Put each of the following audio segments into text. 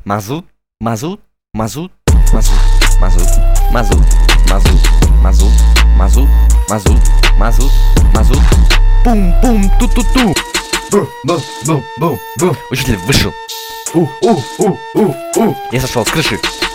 Мазут, мазут, мазут, мазут, мазут, мазут, мазут, мазут, мазут, мазут, мазут, мазут. Пум-пум, ту-ту-ту. Учитель вышел. Я сошел с крыши.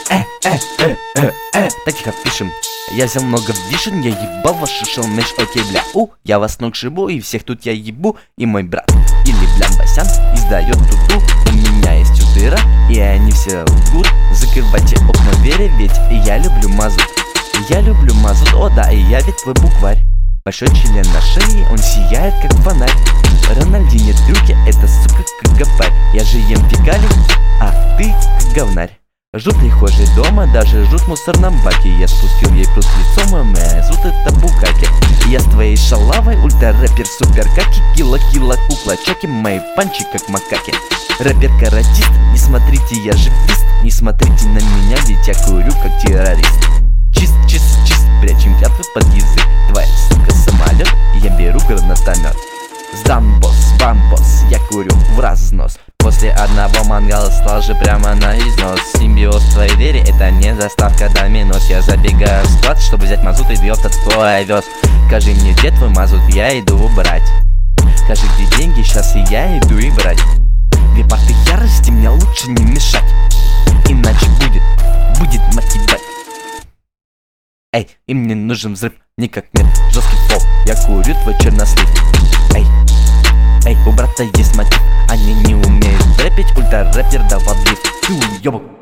Таких отпишем. Я взял много вишен, я ебал ваш шелмеш, окей, бля. Я вас ног шибу, и всех тут я ебу. И мой брат, или бля Басян, издает туту. У меня есть утыра, и они все лгут. Закрывайте окна вере, ведь я люблю мазут. Я люблю мазут, о да, и я ведь твой букварь. Большой член на шее, он сияет как фонарь. Рональдини трюки, это сука как гопарь. Я же ем фекали, а ты как говнарь. Жут прихожий дома, даже жут в мусорном баке. Я спустил ей пруд лицом, и моя зут это букаки. Я с твоей шалавой, ультра-рэпер, супер-каки. Кила-кила, кукла, чаки, мои панчи как макаки. Рэпер-каратист, не смотрите, я же пист. Не смотрите на меня, ведь я курю как террорист. Чист, чист, чист, прячем клятвы под язык. Твоя сука самолет, я беру гранатомет. Сдан босс, бамбос, я курю в разнос. После одного мангала сложи прямо на износ. Симбиоз твоей двери, это не заставка доминос. Я забегаю в склад, чтобы взять мазут и дрёфт от твой овес. Скажи мне, где твой мазут, я иду брать. Скажи, где деньги, сейчас и я иду и брать. Две парты ярости, мне лучше не мешать. Иначе будет мать ебать. Эй, и мне нужен взрыв, никак нет, жесткий фол. Я курю твой чернослив. Эй, у брата есть мотив. Они не умеют рэпить, ультра-рэпер да водлив. Ёбок.